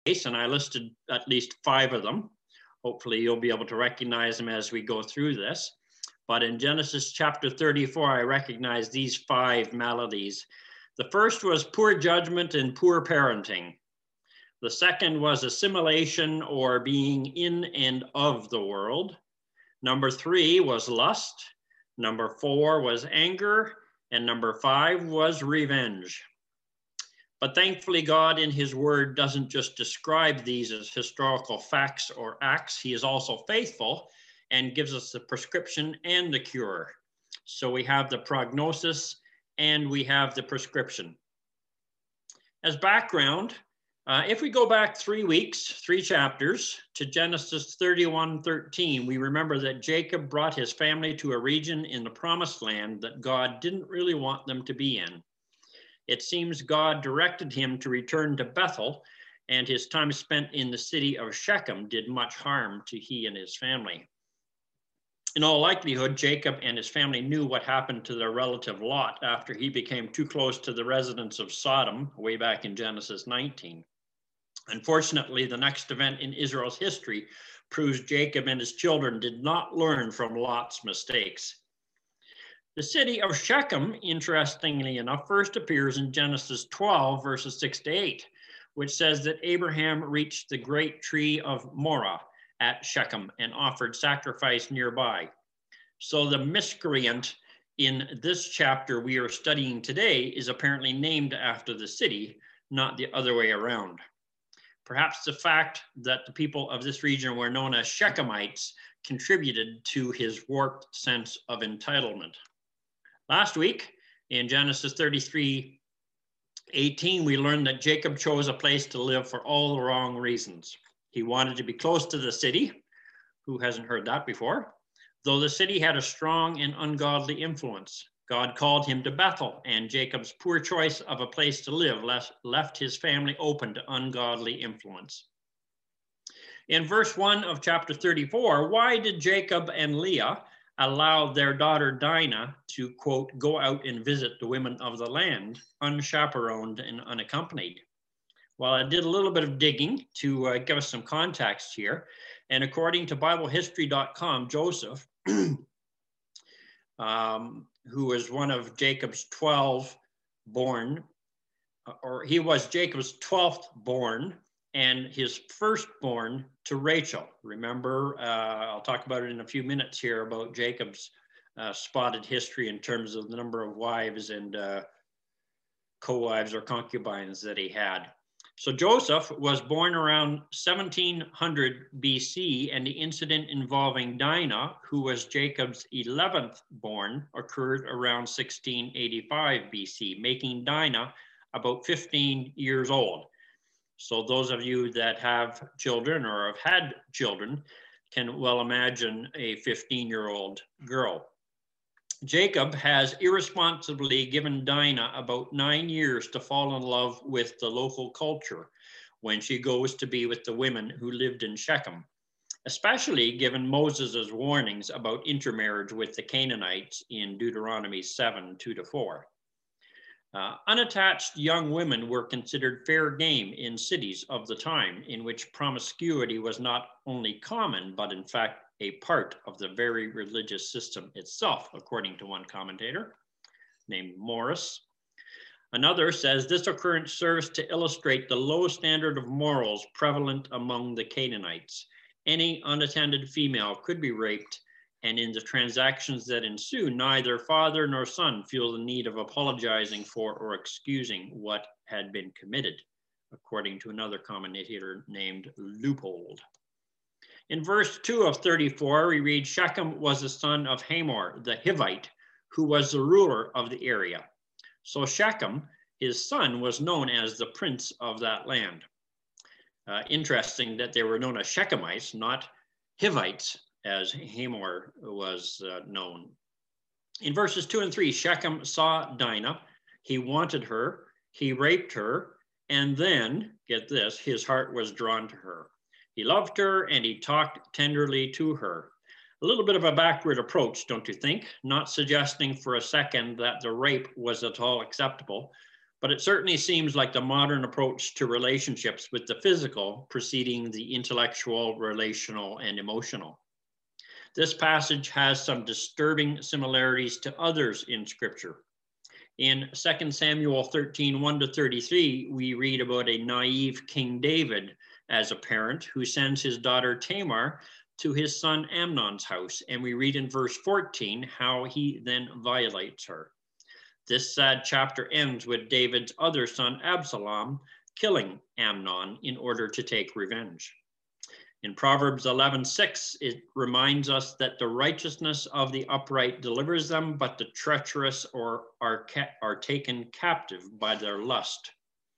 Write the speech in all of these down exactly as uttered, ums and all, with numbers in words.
and I listed at least five of them. Hopefully you'll be able to recognize them as we go through this. But in Genesis chapter thirty-four, I recognize these five maladies. The first was poor judgment and poor parenting. The second was assimilation or being in and of the world. Number three was lust. Number four was anger. And number five was revenge. But thankfully, God in his word doesn't just describe these as historical facts or acts. He is also faithful and gives us the prescription and the cure. So we have the prognosis and we have the prescription. As background, uh, if we go back three weeks, three chapters to Genesis thirty-one thirteen, we remember that Jacob brought his family to a region in the promised land that God didn't really want them to be in. It seems God directed him to return to Bethel, and his time spent in the city of Shechem did much harm to he and his family. In all likelihood, Jacob and his family knew what happened to their relative Lot after he became too close to the residents of Sodom way back in Genesis nineteen. Unfortunately, the next event in Israel's history proves Jacob and his children did not learn from Lot's mistakes. The city of Shechem, interestingly enough, first appears in Genesis twelve, verses six to eight, which says that Abraham reached the great tree of Morah at Shechem and offered sacrifice nearby. So the miscreant in this chapter we are studying today is apparently named after the city, not the other way around. Perhaps the fact that the people of this region were known as Shechemites contributed to his warped sense of entitlement. Last week, in Genesis thirty-three eighteen, we learned that Jacob chose a place to live for all the wrong reasons. He wanted to be close to the city. Who hasn't heard that before? Though the city had a strong and ungodly influence. God called him to Bethel, and Jacob's poor choice of a place to live left his family open to ungodly influence. In verse one of chapter thirty-four, why did Jacob and Leah allow their daughter Dinah to, quote, go out and visit the women of the land, unchaperoned and unaccompanied? Well, I did a little bit of digging to uh, give us some context here. And according to Bible History dot com, Joseph, um, who was one of Jacob's twelve born, or he was Jacob's twelfth born, and his firstborn to Rachel. Remember, uh, I'll talk about it in a few minutes here about Jacob's uh, spotted history in terms of the number of wives and uh, co-wives or concubines that he had. So Joseph was born around seventeen hundred B C, and the incident involving Dinah, who was Jacob's eleventh born, occurred around sixteen eighty-five B C, making Dinah about fifteen years old. So those of you that have children or have had children can well imagine a fifteen-year-old girl. Jacob has irresponsibly given Dinah about nine years to fall in love with the local culture when she goes to be with the women who lived in Shechem, especially given Moses' warnings about intermarriage with the Canaanites in Deuteronomy seven, two to four. Uh, unattached young women were considered fair game in cities of the time, in which promiscuity was not only common, but in fact a part of the very religious system itself, according to one commentator named Morris. Another says this occurrence serves to illustrate the low standard of morals prevalent among the Canaanites. Any unattended female could be raped, and in the transactions that ensue, neither father nor son feel the need of apologizing for or excusing what had been committed, according to another commentator named Leupold. In verse two of thirty-four, we read, Shechem was the son of Hamor, the Hivite, who was the ruler of the area. So Shechem, his son, was known as the prince of that land. Uh, interesting that they were known as Shechemites, not Hivites, as Hamor was uh, known. In verses two and three, Shechem saw Dinah, he wanted her, he raped her, and then, get this, his heart was drawn to her. He loved her and he talked tenderly to her. A little bit of a backward approach, don't you think? Not suggesting for a second that the rape was at all acceptable, But it certainly seems like the modern approach to relationships, with the physical preceding the intellectual, relational, and emotional. This passage has some disturbing similarities to others in Scripture. In Second Samuel thirteen, one to thirty-three, we read about a naive King David as a parent who sends his daughter Tamar to his son Amnon's house. And we read in verse fourteen how he then violates her. This sad chapter ends with David's other son Absalom killing Amnon in order to take revenge. In Proverbs eleven six, it reminds us that the righteousness of the upright delivers them, but the treacherous or are, are taken captive by their lust.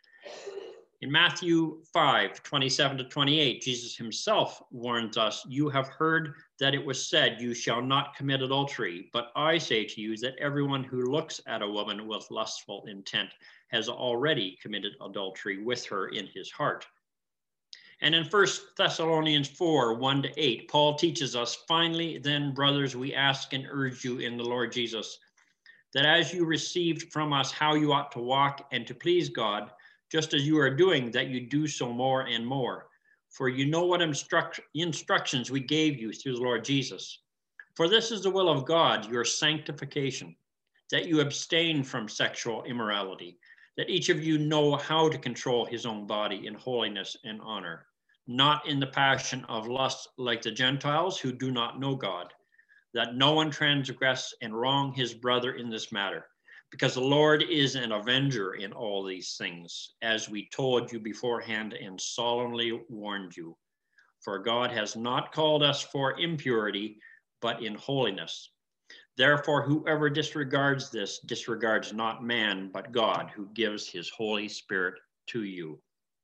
In Matthew five, twenty-seven to twenty-eight, Jesus himself warns us, "You have heard that it was said, you shall not commit adultery. But I say to you that everyone who looks at a woman with lustful intent has already committed adultery with her in his heart." And in First Thessalonians four, one to eight, Paul teaches us, "Finally, then, brothers, we ask and urge you in the Lord Jesus, that as you received from us how you ought to walk and to please God, just as you are doing, that you do so more and more. For you know what instruct instructions we gave you through the Lord Jesus. For this is the will of God, your sanctification, that you abstain from sexual immorality, that each of you know how to control his own body in holiness and honor, not in the passion of lust like the Gentiles who do not know God, that no one transgress and wrong his brother in this matter, because the Lord is an avenger in all these things, as we told you beforehand and solemnly warned you. For God has not called us for impurity, but in holiness. Therefore, whoever disregards this disregards not man, but God, who gives his Holy Spirit to you."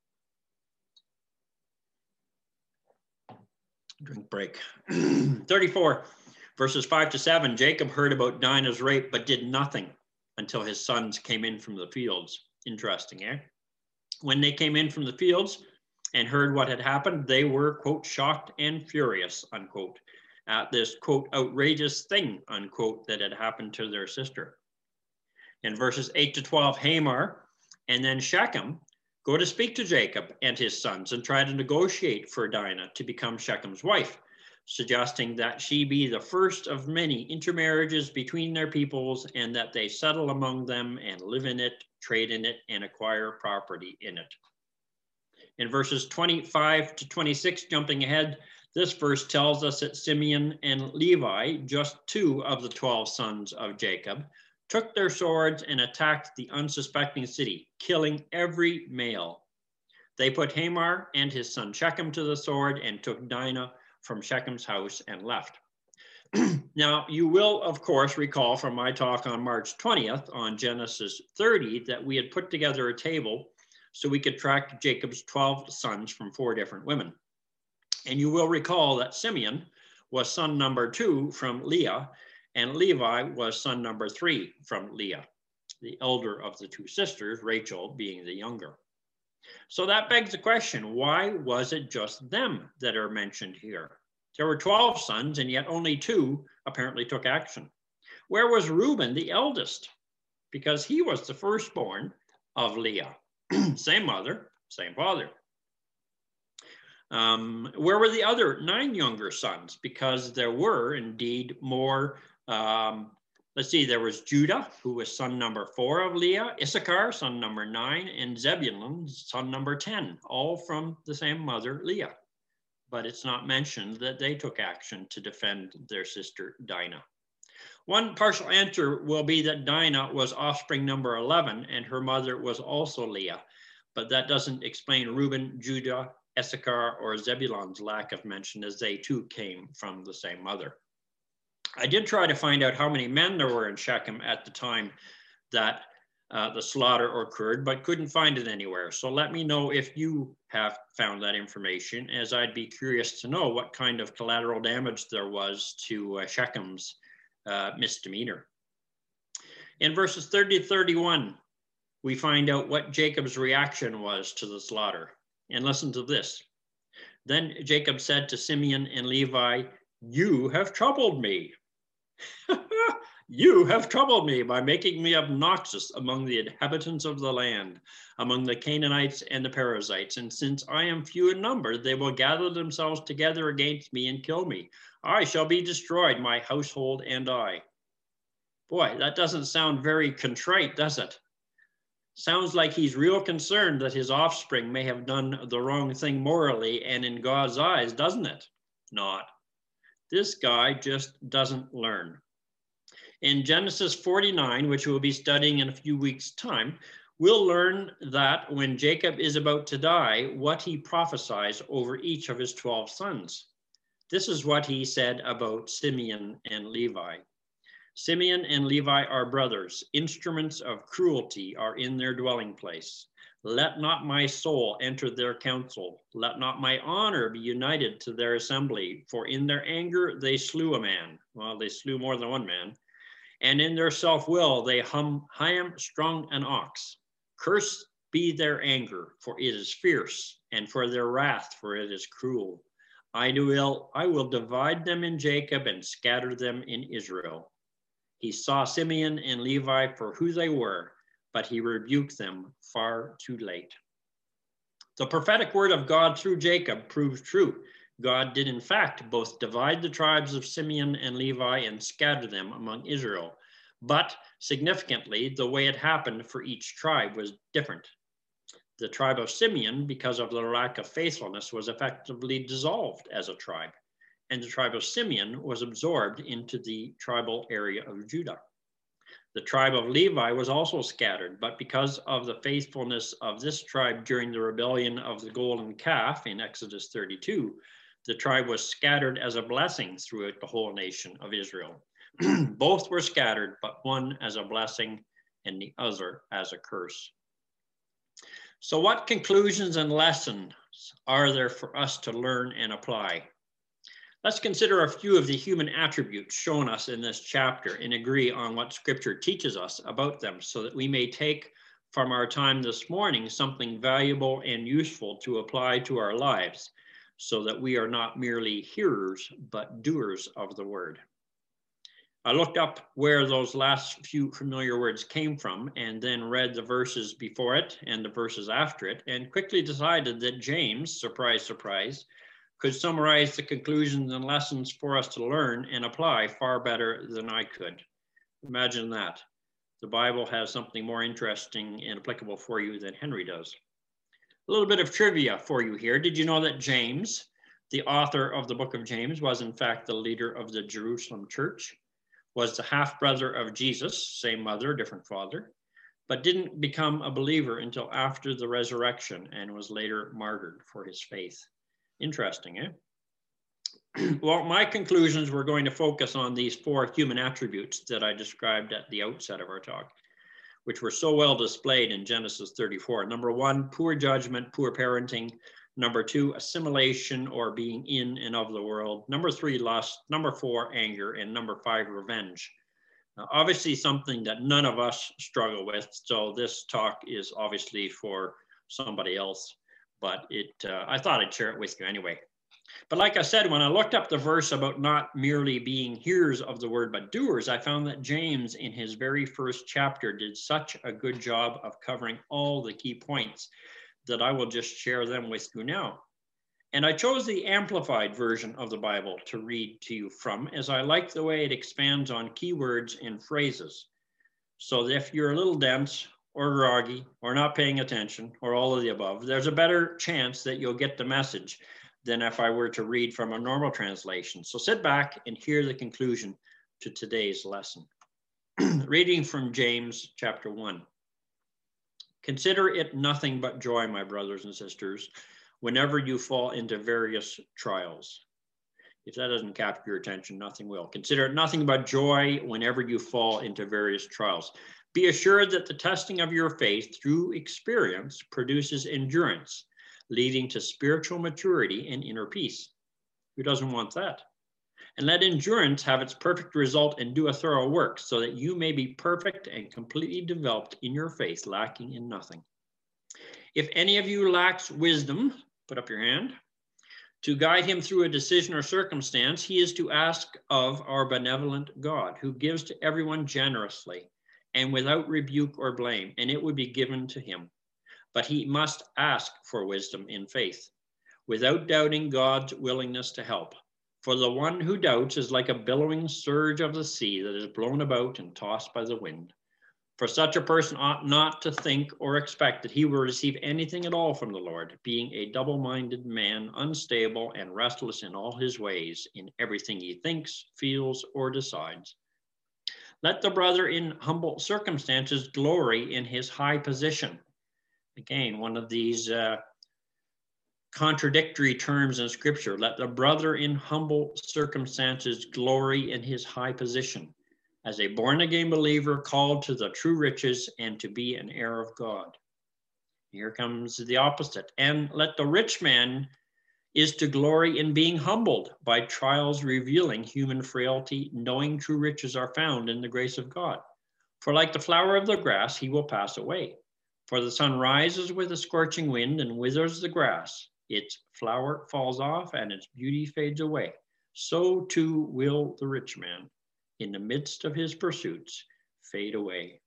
Drink break. thirty-four, verses five to seven, Jacob heard about Dinah's rape, but did nothing until his sons came in from the fields. Interesting, eh? When they came in from the fields and heard what had happened, they were, quote, shocked and furious, unquote, at this, quote, outrageous thing, unquote, that had happened to their sister. In verses eight to twelve, Hamor and then Shechem go to speak to Jacob and his sons and try to negotiate for Dinah to become Shechem's wife, suggesting that she be the first of many intermarriages between their peoples and that they settle among them and live in it, trade in it, and acquire property in it. In verses twenty-five to twenty-six, jumping ahead, this verse tells us that Simeon and Levi, just two of the twelve sons of Jacob, took their swords and attacked the unsuspecting city, killing every male. They put Hamor and his son Shechem to the sword and took Dinah from Shechem's house and left. Now, you will, of course, recall from my talk on March twentieth on Genesis thirty that we had put together a table so we could track Jacob's twelve sons from four different women. And you will recall that Simeon was son number two from Leah, and Levi was son number three from Leah, the elder of the two sisters, Rachel being the younger. So that begs the question, why was it just them that are mentioned here? There were twelve sons, and yet only two apparently took action. Where was Reuben, the eldest? Because he was the firstborn of Leah. Same mother, same father. Um, where were the other nine younger sons? Because there were indeed more, um, let's see, there was Judah, who was son number four of Leah, Issachar, son number nine, and Zebulun, son number ten, all from the same mother, Leah. But it's not mentioned that they took action to defend their sister Dinah. One partial answer will be that Dinah was offspring number eleven, and her mother was also Leah, but that doesn't explain Reuben, Judah, Issachar, or Zebulun's lack of mention, as they too came from the same mother. I did try to find out how many men there were in Shechem at the time that uh, the slaughter occurred, but couldn't find it anywhere. So let me know if you have found that information, as I'd be curious to know what kind of collateral damage there was to uh, Shechem's uh, misdemeanor. In verses thirty to thirty-one, we find out what Jacob's reaction was to the slaughter. And listen to this. Then Jacob said to Simeon and Levi, "You have troubled me." You have troubled me by making me obnoxious among the inhabitants of the land, among the Canaanites and the Perizzites. And since I am few in number, they will gather themselves together against me and kill me. I shall be destroyed, my household and I. Boy, that doesn't sound very contrite, does it? Sounds like he's real concerned that his offspring may have done the wrong thing morally and in God's eyes, doesn't it? Not. This guy just doesn't learn. In Genesis forty-nine, which we'll be studying in a few weeks' time, we'll learn that when Jacob is about to die, what he prophesies over each of his twelve sons. This is what he said about Simeon and Levi. Simeon and Levi are brothers. Instruments of cruelty are in their dwelling place. Let not my soul enter their council. Let not my honor be united to their assembly. For in their anger they slew a man. Well, they slew more than one man. And in their self-will they hum, hamstrung an ox. Cursed be their anger, for it is fierce, and for their wrath, for it is cruel. I will, I will divide them in Jacob and scatter them in Israel. He saw Simeon and Levi for who they were, but he rebuked them far too late. The prophetic word of God through Jacob proved true. God did in fact both divide the tribes of Simeon and Levi and scatter them among Israel. But significantly, the way it happened for each tribe was different. The tribe of Simeon, because of their lack of faithfulness, was effectively dissolved as a tribe. And the tribe of Simeon was absorbed into the tribal area of Judah. The tribe of Levi was also scattered, but because of the faithfulness of this tribe during the rebellion of the golden calf in Exodus thirty-two, the tribe was scattered as a blessing throughout the whole nation of Israel. Both were scattered, but one as a blessing and the other as a curse. So what conclusions and lessons are there for us to learn and apply? Let's consider a few of the human attributes shown us in this chapter and agree on what Scripture teaches us about them so that we may take from our time this morning something valuable and useful to apply to our lives, so that we are not merely hearers, but doers of the word. I looked up where those last few familiar words came from and then read the verses before it and the verses after it and quickly decided that James, surprise, surprise, could summarize the conclusions and lessons for us to learn and apply far better than I could. Imagine that. The Bible has something more interesting and applicable for you than Henry does. A little bit of trivia for you here. Did you know that James, the author of the book of James, was in fact the leader of the Jerusalem church, was the half-brother of Jesus, same mother, different father, but didn't become a believer until after the resurrection and was later martyred for his faith. Interesting, eh? Well, my conclusions were going to focus on these four human attributes that I described at the outset of our talk, which were so well displayed in Genesis thirty-four. Number one, poor judgment, poor parenting. Number two, assimilation or being in and of the world. Number three, lust. Number four, anger. And number five, revenge. Now, obviously something that none of us struggle with. So this talk is obviously for somebody else, but it, uh, I thought I'd share it with you anyway. But like I said, when I looked up the verse about not merely being hearers of the word, but doers, I found that James in his very first chapter did such a good job of covering all the key points that I will just share them with you now. And I chose the amplified version of the Bible to read to you from, as I like the way it expands on key words and phrases. So that if you're a little dense or groggy or not paying attention or all of the above, there's a better chance that you'll get the message than if I were to read from a normal translation. So sit back and hear the conclusion to today's lesson. Reading from James chapter one. Consider it nothing but joy, my brothers and sisters, whenever you fall into various trials. If that doesn't capture your attention, nothing will. Consider it nothing but joy whenever you fall into various trials. Be assured that the testing of your faith through experience produces endurance, leading to spiritual maturity and inner peace. Who doesn't want that? And let endurance have its perfect result and do a thorough work, so that you may be perfect and completely developed in your faith, lacking in nothing. If any of you lacks wisdom, put up your hand. To guide him through a decision or circumstance, he is to ask of our benevolent God, who gives to everyone generously and without rebuke or blame, and it would be given to him. But he must ask for wisdom in faith, without doubting God's willingness to help. For the one who doubts is like a billowing surge of the sea that is blown about and tossed by the wind. For such a person ought not to think or expect that he will receive anything at all from the Lord, being a double-minded man, unstable and restless in all his ways, in everything he thinks, feels, or decides. Let the brother in humble circumstances glory in his high position. Again, one of these uh, contradictory terms in Scripture. Let the brother in humble circumstances glory in his high position, as a born-again believer called to the true riches and to be an heir of God. Here comes the opposite. And let the rich man is to glory in being humbled by trials revealing human frailty, knowing true riches are found in the grace of God. For like the flower of the grass, he will pass away. For the sun rises with a scorching wind and withers the grass. Its flower falls off and its beauty fades away. So too will the rich man, in the midst of his pursuits, fade away.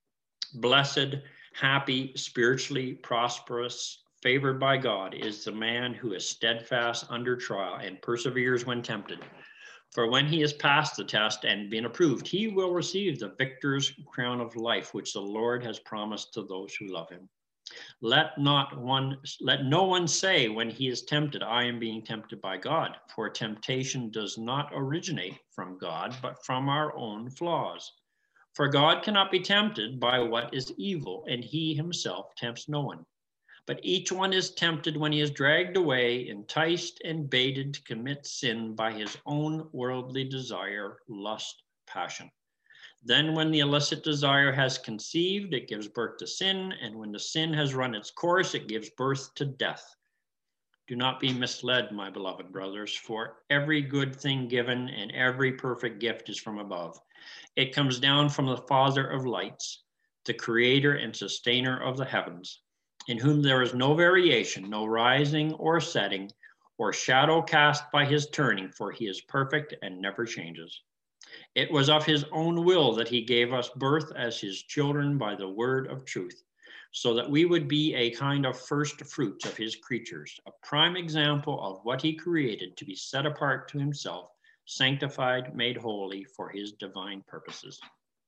Blessed, happy, spiritually prosperous, favored by God is the man who is steadfast under trial and perseveres when tempted. For when he has passed the test and been approved, he will receive the victor's crown of life, which the Lord has promised to those who love him. Let not one, let no one say when he is tempted, I am being tempted by God, for temptation does not originate from God, but from our own flaws. For God cannot be tempted by what is evil, and he himself tempts no one. But each one is tempted when he is dragged away, enticed and baited to commit sin by his own worldly desire, lust, passion. Then when the illicit desire has conceived, it gives birth to sin, and when the sin has run its course, it gives birth to death. Do not be misled, my beloved brothers, for every good thing given and every perfect gift is from above. It comes down from the Father of lights, the creator and sustainer of the heavens, in whom there is no variation, no rising or setting, or shadow cast by his turning, for he is perfect and never changes. It was of his own will that he gave us birth as his children by the word of truth, so that we would be a kind of first fruits of his creatures, a prime example of what he created to be set apart to himself, sanctified, made holy for his divine purposes.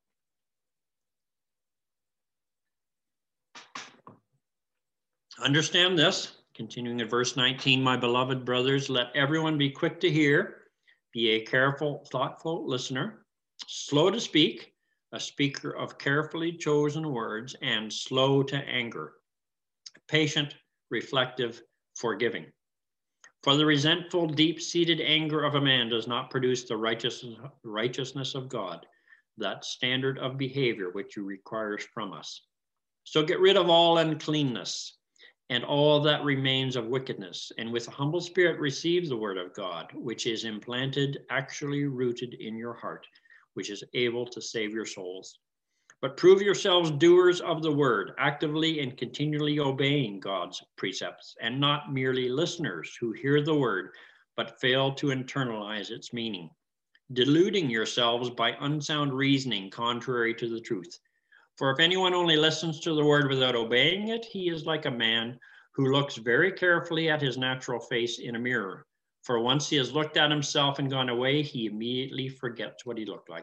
Understand this, continuing at verse nineteen, my beloved brothers, let everyone be quick to hear, be a careful, thoughtful listener, slow to speak, a speaker of carefully chosen words, and slow to anger, patient, reflective, forgiving. For the resentful, deep-seated anger of a man does not produce the righteousness, righteousness of God, that standard of behavior which he requires from us. So get rid of all uncleanness and all that remains of wickedness, and with a humble spirit receive the word of God, which is implanted, actually rooted in your heart, which is able to save your souls. But prove yourselves doers of the word, actively and continually obeying God's precepts, and not merely listeners who hear the word, but fail to internalize its meaning, deluding yourselves by unsound reasoning contrary to the truth. For if anyone only listens to the word without obeying it, he is like a man who looks very carefully at his natural face in a mirror. For once he has looked at himself and gone away, he immediately forgets what he looked like.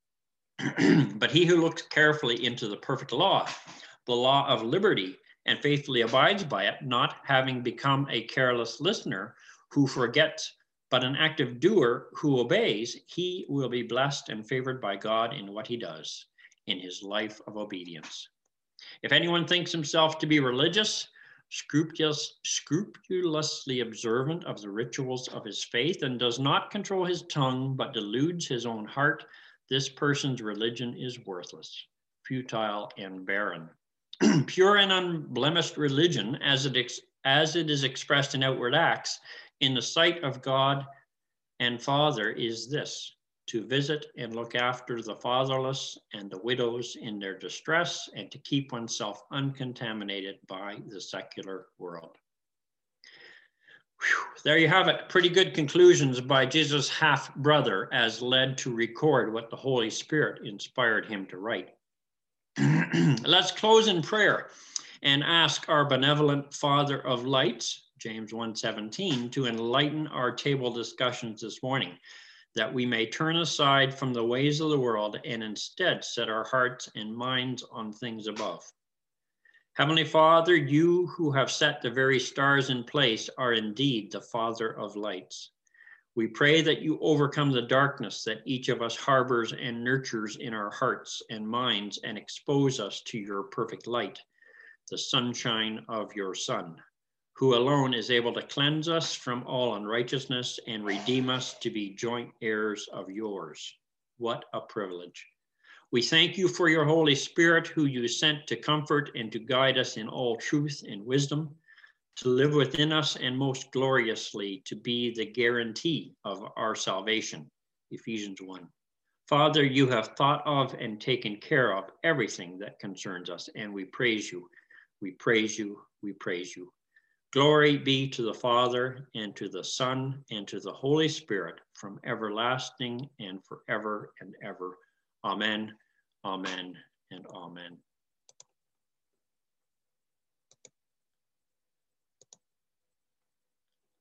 But he who looks carefully into the perfect law, the law of liberty, and faithfully abides by it, not having become a careless listener who forgets, but an active doer who obeys, he will be blessed and favored by God in what he does, in his life of obedience. If anyone thinks himself to be religious, scrupulous, scrupulously observant of the rituals of his faith, and does not control his tongue, but deludes his own heart, this person's religion is worthless, futile, and barren. Pure and unblemished religion, as it, ex- as it is expressed in outward acts, in the sight of God and Father, is this: to visit and look after the fatherless and the widows in their distress, and to keep oneself uncontaminated by the secular world. Whew, There you have it. Pretty good conclusions by Jesus' half-brother as led to record what the Holy Spirit inspired him to write. Let's close in prayer and ask our benevolent Father of lights, James one seventeen, to enlighten our table discussions this morning, that we may turn aside from the ways of the world and instead set our hearts and minds on things above. Heavenly Father, you who have set the very stars in place are indeed the Father of lights. We pray that you overcome the darkness that each of us harbors and nurtures in our hearts and minds and expose us to your perfect light, the sunshine of your Son, who alone is able to cleanse us from all unrighteousness and redeem us to be joint heirs of yours. What a privilege. We thank you for your Holy Spirit, who you sent to comfort and to guide us in all truth and wisdom, to live within us and most gloriously to be the guarantee of our salvation. Ephesians one. Father, you have thought of and taken care of everything that concerns us, and we praise you, we praise you, we praise you. Glory be to the Father, and to the Son, and to the Holy Spirit, from everlasting and forever and ever. Amen, amen, and amen.